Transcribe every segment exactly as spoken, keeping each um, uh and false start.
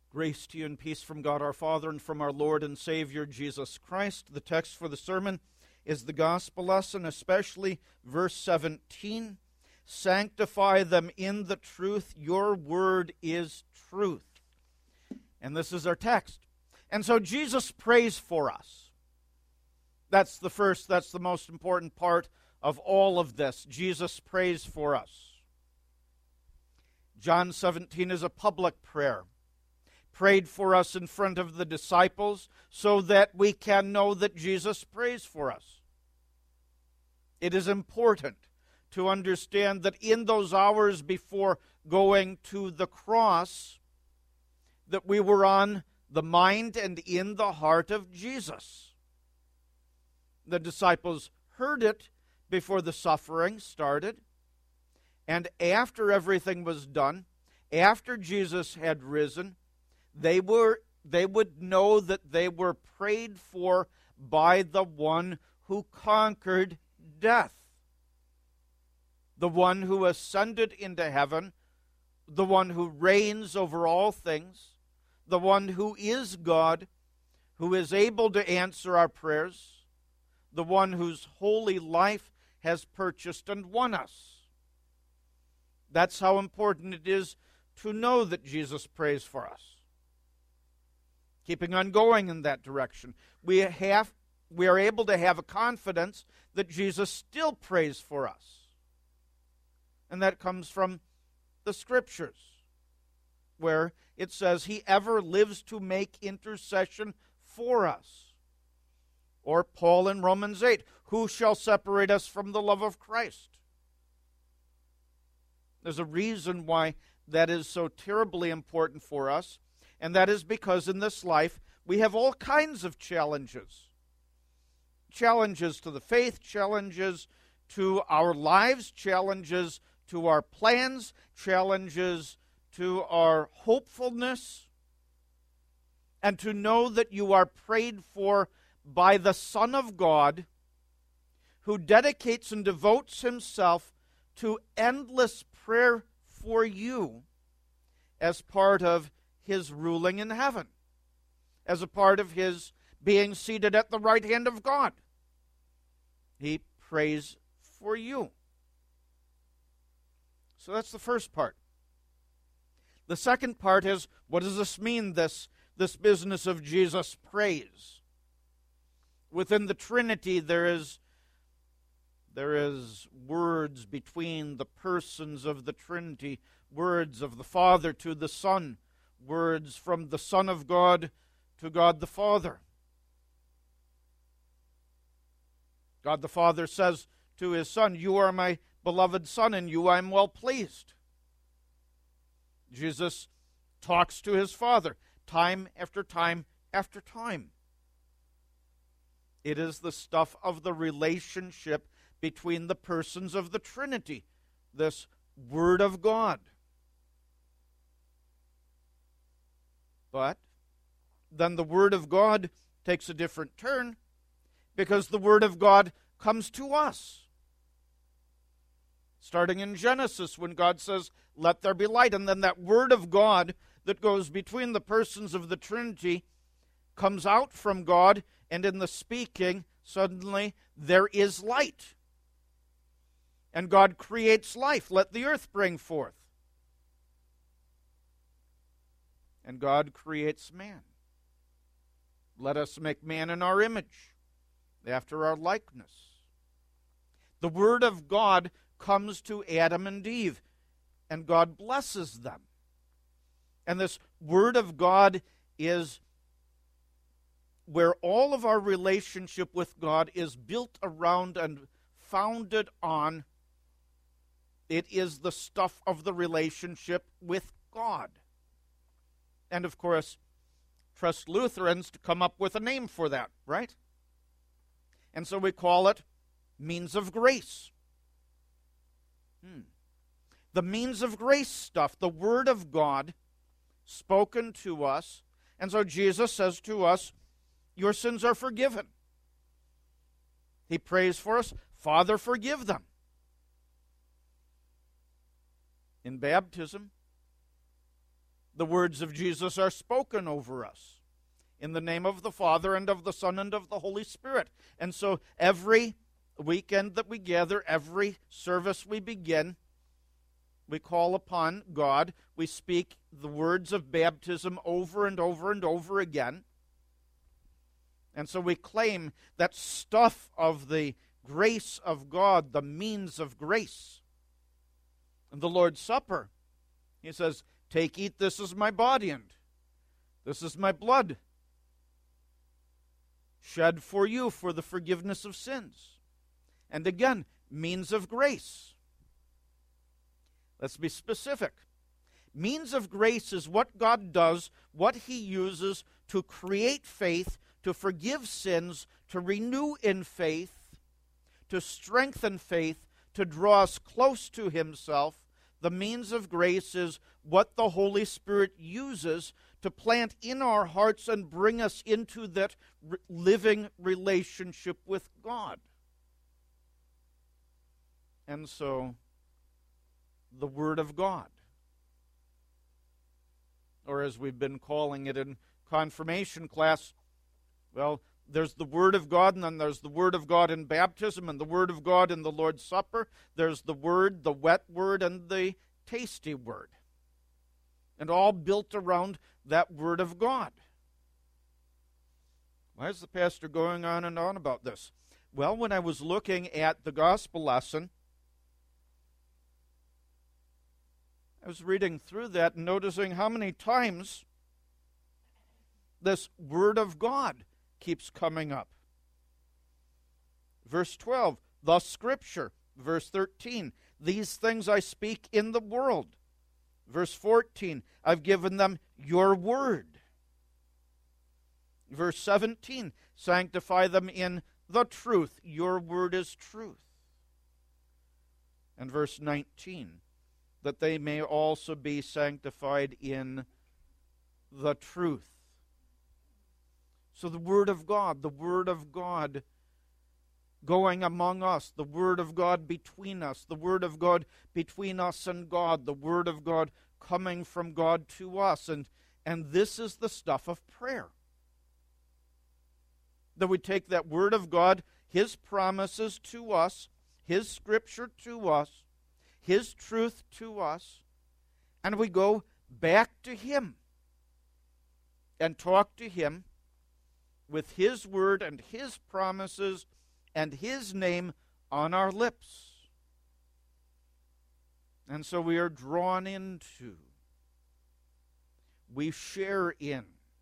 Grace to you and peace from God our Father and from our Lord and Savior Jesus Christ. The text for the sermon is the gospel lesson, especially verse seventeen. Sanctify them in the truth. Your word is truth. And this is our text. And so Jesus prays for us. That's the first, that's the most important part of all of this. Jesus prays for us. John seventeen is a public prayer, prayed for us in front of the disciples so that we can know that Jesus prays for us. It is important to understand that in those hours before going to the cross, that we were on the mind and in the heart of Jesus. The disciples heard it before the suffering started, and after everything was done, after Jesus had risen, they were they would know that they were prayed for by the one who conquered death, the one who ascended into heaven, the one who reigns over all things, the one who is God, who is able to answer our prayers, the one whose holy life has purchased and won us. That's how important it is to know that Jesus prays for us. Keeping on going in that direction, we have we are able to have a confidence that Jesus still prays for us. And that comes from the Scriptures, where it says he ever lives to make intercession for us. Or Paul in Romans eight, who shall separate us from the love of Christ? There's a reason why that is so terribly important for us, and that is because in this life we have all kinds of challenges. Challenges to the faith, challenges to our lives, challenges to our plans, challenges to our hopefulness, and to know that you are prayed for by the Son of God, who dedicates and devotes himself to endless prayer for you as part of his ruling in heaven, as a part of his being seated at the right hand of God. He prays for you. So that's the first part. The second part is, what does this mean, this, this business of Jesus prays? Within the Trinity, there is, there is words between the persons of the Trinity, words of the Father to the Son, words from the Son of God to God the Father. God the Father says to his Son, you are my beloved Son, in you I am well pleased. Jesus talks to his Father time after time after time. It is the stuff of the relationship between the persons of the Trinity, this Word of God. But then the Word of God takes a different turn, because the Word of God comes to us. Starting in Genesis, when God says, let there be light, and then that Word of God that goes between the persons of the Trinity comes out from God, and in the speaking, suddenly there is light. And God creates life. Let the earth bring forth. And God creates man. Let us make man in our image, after our likeness. The Word of God comes to Adam and Eve, and God blesses them. And this Word of God is where all of our relationship with God is built around and founded on. It is the stuff of the relationship with God. And of course, trust Lutherans to come up with a name for that, right? And so we call it means of grace. Hmm. The means of grace stuff, the Word of God spoken to us. And so Jesus says to us, your sins are forgiven. He prays for us, Father, forgive them. In baptism, The words of Jesus are spoken over us in the name of the Father and of the Son and of the Holy Spirit. And so every weekend that we gather, every service we begin, we call upon God. We speak the words of baptism over and over and over again. And so we claim that stuff of the grace of God, the means of grace. And the Lord's Supper, he says, take, eat, this is my body, and this is my blood, shed for you for the forgiveness of sins. And again, means of grace. Let's be specific. Means of grace is what God does, what he uses to create faith, to forgive sins, to renew in faith, to strengthen faith, to draw us close to himself. The means of grace is what the Holy Spirit uses to plant in our hearts and bring us into that re- living relationship with God. And so, the Word of God, or as we've been calling it in confirmation class, well, there's the Word of God, and then there's the Word of God in baptism, and the Word of God in the Lord's Supper. There's the Word, the wet Word, and the tasty Word. And all built around that Word of God. Why is the pastor going on and on about this? Well, when I was looking at the gospel lesson, I was reading through that and noticing how many times this Word of God keeps coming up. Verse twelve, the Scripture. Verse thirteen, these things I speak in the world. Verse fourteen, I've given them your word. Verse seventeen, sanctify them in the truth. Your word is truth. And verse nineteen, that they may also be sanctified in the truth. So the Word of God, the Word of God going among us, the Word of God between us, the Word of God between us and God, the Word of God coming from God to us. And, and this is the stuff of prayer. That we take that Word of God, His promises to us, His Scripture to us, His truth to us, and we go back to Him and talk to Him with His Word and His promises and His name on our lips. And so we are drawn into, we share in,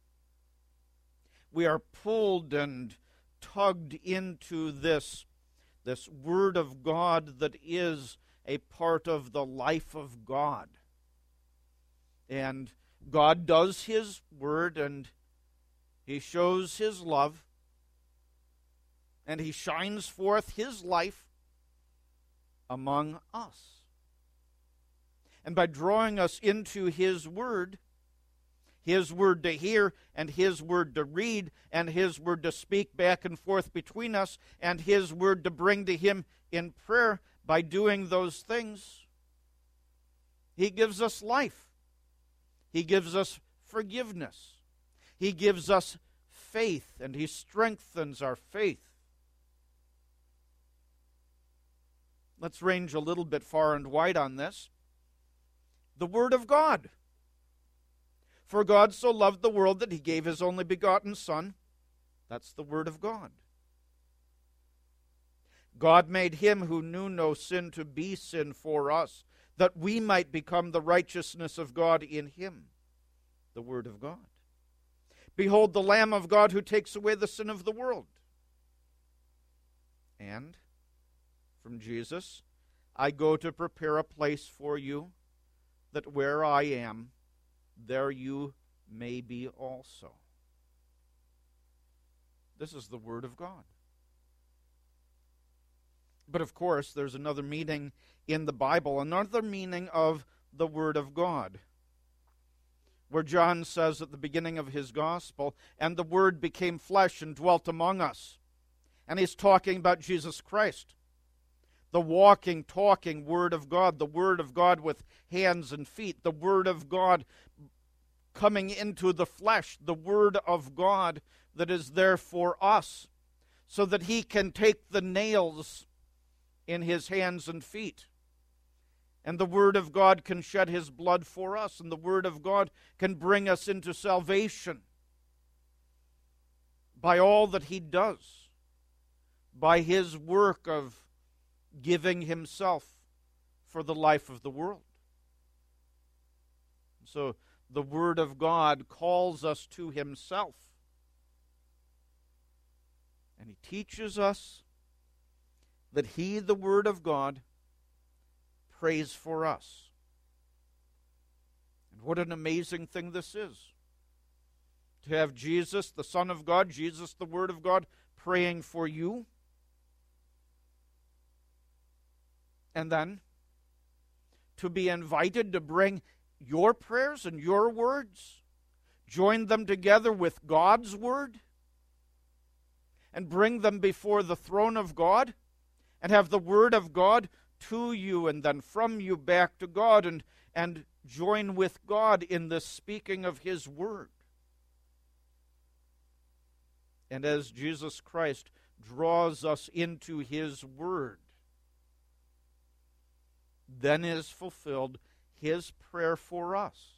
we are pulled and tugged into this, this Word of God that is a part of the life of God. And God does His Word, and He shows His love, and He shines forth His life among us. And by drawing us into His Word, His Word to hear, and His Word to read, and His Word to speak back and forth between us, and His Word to bring to Him in prayer, by doing those things, He gives us life. He gives us forgiveness. He gives us faith, and He strengthens our faith. Let's range a little bit far and wide on this. The Word of God. For God so loved the world that He gave His only begotten Son. That's the Word of God. God made Him who knew no sin to be sin for us, that we might become the righteousness of God in Him. The Word of God. Behold the Lamb of God who takes away the sin of the world. And from Jesus, I go to prepare a place for you, that where I am, there you may be also. This is the Word of God. But of course, there's another meaning in the Bible, another meaning of the Word of God, where John says at the beginning of his gospel, and the Word became flesh and dwelt among us. And he's talking about Jesus Christ, the walking, talking Word of God, the Word of God with hands and feet, the Word of God coming into the flesh, the Word of God that is there for us, so that he can take the nails in his hands and feet. And the Word of God can shed his blood for us, and the Word of God can bring us into salvation by all that he does, by his work of giving himself for the life of the world. So the Word of God calls us to himself. And he teaches us that he, the Word of God, prays for us. And what an amazing thing this is. To have Jesus, the Son of God, Jesus, the Word of God, praying for you. And then to be invited to bring your prayers and your words, join them together with God's Word, and bring them before the throne of God, and have the Word of God to you and then from you back to God, and, and join with God in the speaking of his Word. And as Jesus Christ draws us into his Word, then is fulfilled his prayer for us.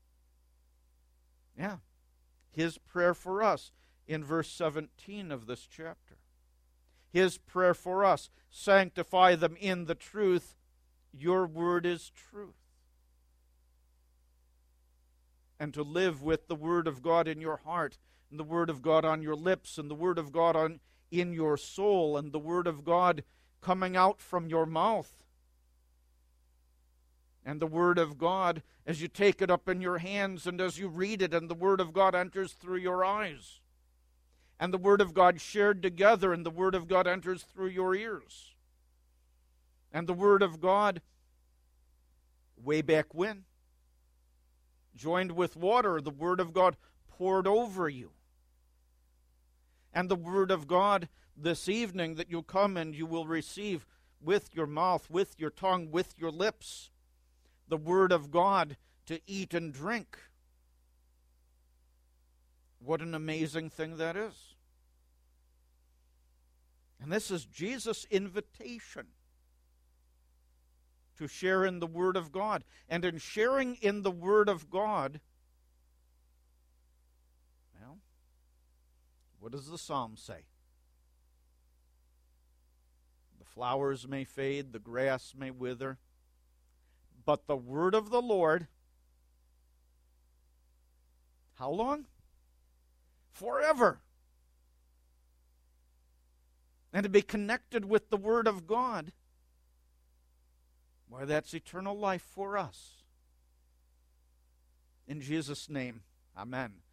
Yeah, his prayer for us in verse seventeen of this chapter. His prayer for us, sanctify them in the truth, your word is truth. And to live with the Word of God in your heart, and the Word of God on your lips, and the Word of God on, in your soul, and the Word of God coming out from your mouth. And the Word of God as you take it up in your hands and as you read it, and the Word of God enters through your eyes. And the Word of God shared together, and the Word of God enters through your ears. And the Word of God, way back when, joined with water, the Word of God poured over you. And the Word of God this evening that you'll come and you will receive with your mouth, with your tongue, with your lips, the Word of God to eat and drink. What an amazing thing that is. And this is Jesus' invitation to share in the Word of God. And in sharing in the Word of God, well, what does the psalm say? The flowers may fade, the grass may wither, but the word of the Lord, how long? Forever. And to be connected with the Word of God, why, that's eternal life for us. In Jesus' name, amen.